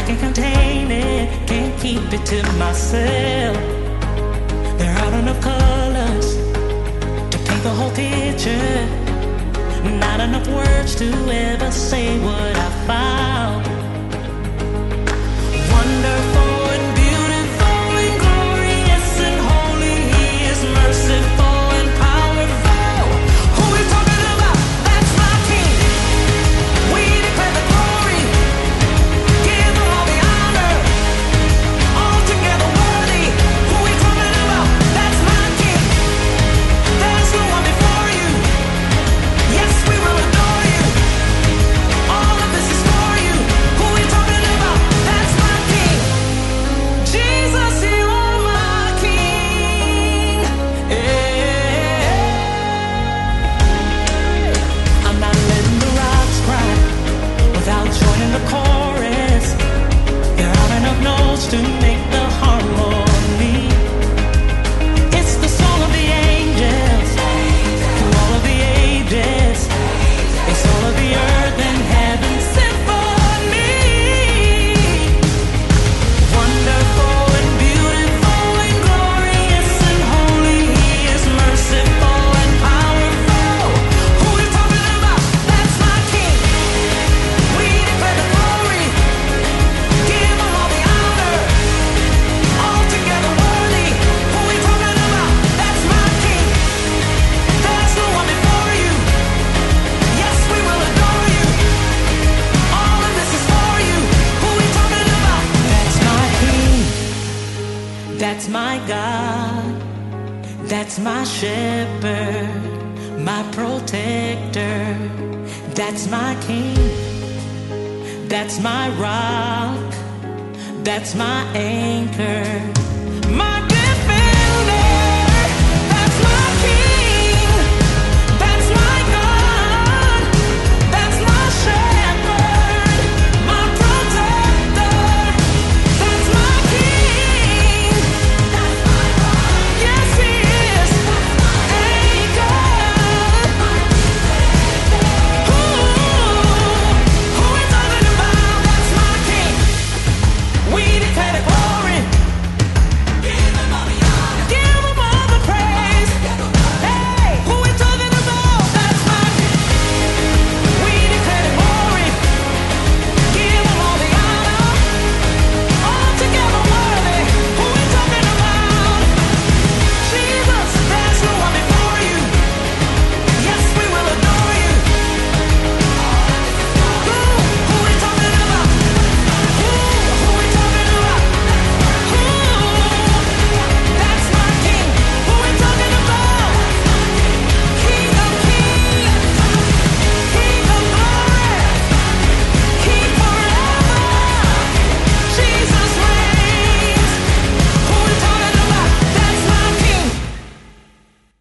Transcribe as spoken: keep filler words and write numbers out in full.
I can't contain it, can't keep it to myself. There aren't enough colors to paint the whole picture, not enough words to ever say what I found. Wonderful and beautiful and glorious and holy, He is merciful and powerful. Who we talking about? That's my King. We declare the glory, give Him all the honor, altogether worthy. Who we talking about? That's my King. There's no one before you. Yes, we will adore you. All of this is for you. Who we talking about? That's my King. Jesus, you are my King. Yeah. I'm not letting the rocks cry without joining the chorus. There aren't enough notes to make the harmony. It's the song of the angels through all of the ages. It's all of the earth and heaven symphony. Wonderful and beautiful and glorious and holy, He is merciful and powerful. Who we talking about? That's my King. We declare the glory, give Him all the honor, altogether worthy. Who we talking about? That's my King. There's no one before you. Yes, we will adore you. All of this is for you. Who we talking about? That's my King. That's my God. That's my shepherd, my protector. That's my King. That's my rock. That's my anchor.